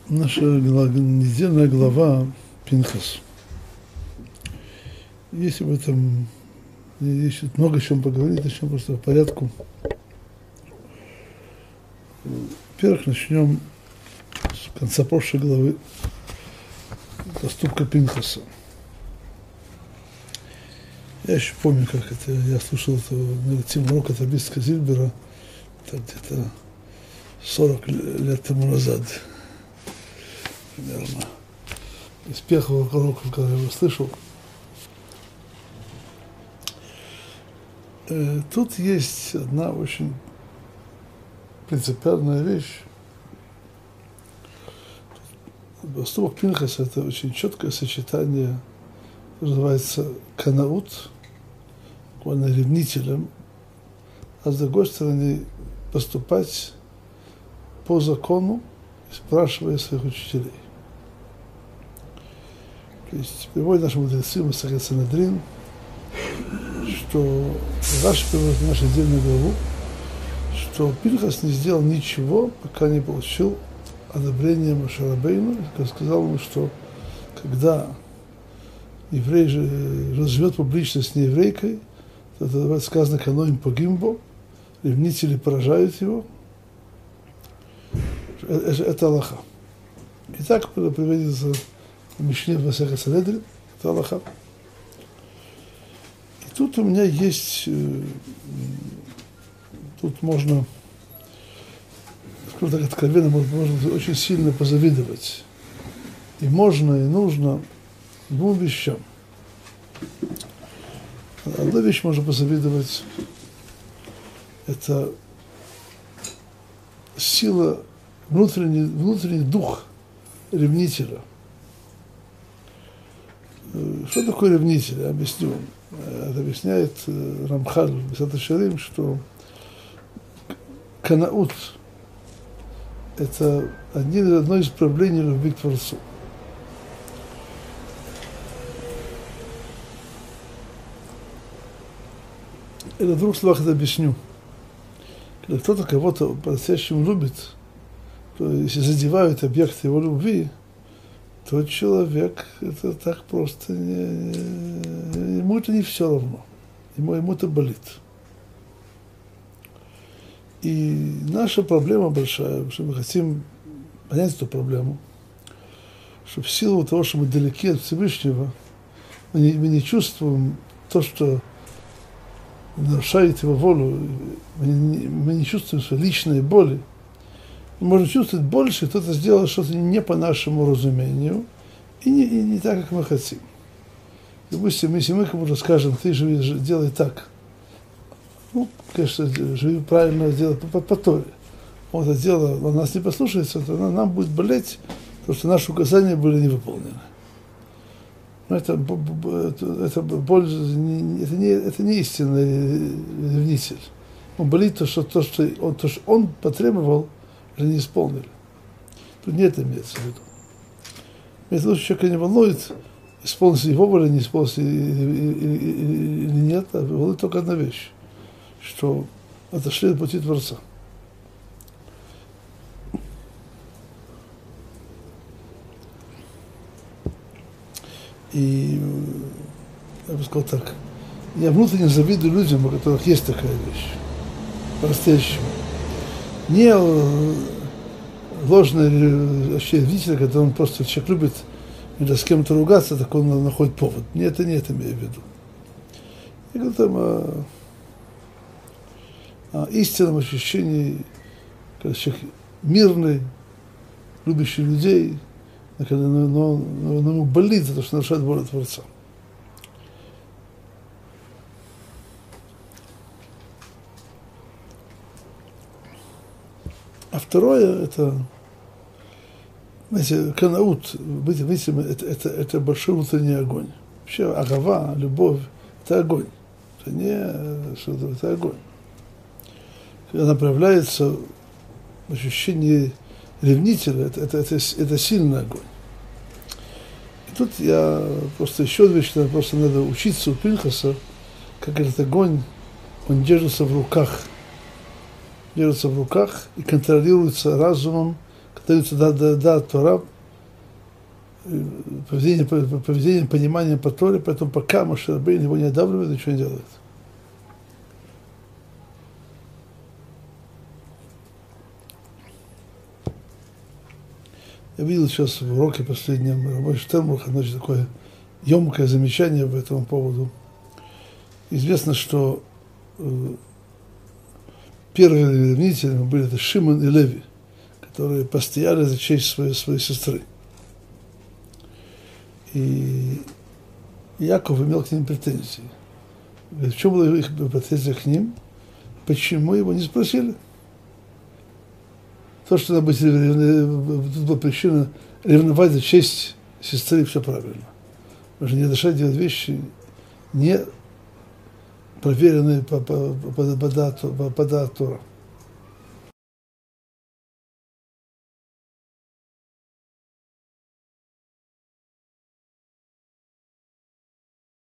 Наша недельная глава Пинхас. Если в этом есть много о чем поговорить, начнем просто по порядку. Во-первых, начнем с конца прошлой главы, поступка Пинхаса. Я еще помню, как это, я слушал эту тему урока Табиска Зильбера, где-то 40 лет тому назад, примерно. Из первых уроков, когда я его слышал. Тут есть одна очень принципиальная вещь. Поступок Пинхаса – это очень четкое сочетание, называется канаут, буквально ревнителем, а с другой стороны поступать по закону, спрашивая своих учителей. То есть приводит наши мудрецы Масехет Санедрин, что Раши приводит в нашу отдельную главу, что Пинхас не сделал ничего, пока не получил одобрение Моше Рабейну, и сказал ему, что когда еврей живет публично с нееврейкой, то это сказано «каноим погимбо», ревнители поражают его. Это Аллаха. И так приводится в Мишне в Масехет Санедрин, это Аллаха. И тут у меня есть, тут можно, скажу так откровенно, можно очень сильно позавидовать. И можно, и нужно двум вещам. Одна вещь можно позавидовать, это сила, внутренний дух ревнителя. Что такое ревнитель? Я объясню. Это объясняет Рамхаль в Месилат Йешарим, что канаут – это одно из проявлений любви к Творцу. Это в двух словах это объясню. Когда кто-то кого-то по-настоящему любит, то если задевают объект его любви, то человек, это так просто, ему это не все равно, ему это болит. И наша проблема большая, что мы хотим понять эту проблему, что в силу того, что мы далеки от Всевышнего, мы не чувствуем то, что нарушает его волю, мы не чувствуем своей личной боли. Мы можем чувствовать больше, кто-то сделал что-то не по нашему разумению и не так, как мы хотим. Допустим, если мы кому-то скажем, ты делай так, ну, конечно, живи правильно, делай по Торе. Он это дело, он нас не послушается, то нам будет болеть, потому что наши указания были не выполнены. Но это боль, это не истинный ревнитель. Он болит то, что он потребовал, уже не исполнили. Тут не это имеется в виду. Имеется в виду, что человека не волнует, исполнится его воля, не исполнится или нет, а волнует только одна вещь, что отошли от пути Творца. И я бы сказал так, я внутренне завидую людям, у которых есть такая вещь, по-настоящему. Не ложное ревнитель, когда он просто, человек любит или с кем-то ругаться, так он находит повод. Нет, это не это имею в виду. Я говорю там о истинном ощущении, когда человек мирный, любящий людей, но ему болит за то, что нарушает волю Творца. А второе, это, знаете, канаут, это большой внутренний огонь. Вообще, агава, любовь, это огонь. Это не что-то, это огонь. Когда она проявляется в ощущении ревнителя, это сильный огонь. И тут я просто еще одну вещь, просто надо учиться у Пинхаса, как этот огонь, он держится в руках и контролируется разумом, да, Тора, поведение, понимание по Торе, поэтому пока Моше Рабейну его не одавливает, ничего не делает. Я видел сейчас в уроке последнем Рабой Штернбург, значит, такое емкое замечание по этому поводу. Известно, что первые ревнители были это Шимон и Леви, которые постояли за честь своей сестры. И Яков имел к ним претензии. В чем была их претензия к ним? Почему его не спросили? То, что тут была причина ревновать за честь сестры, все правильно. Можно не дышать делать вещи, не проверенные по Тора.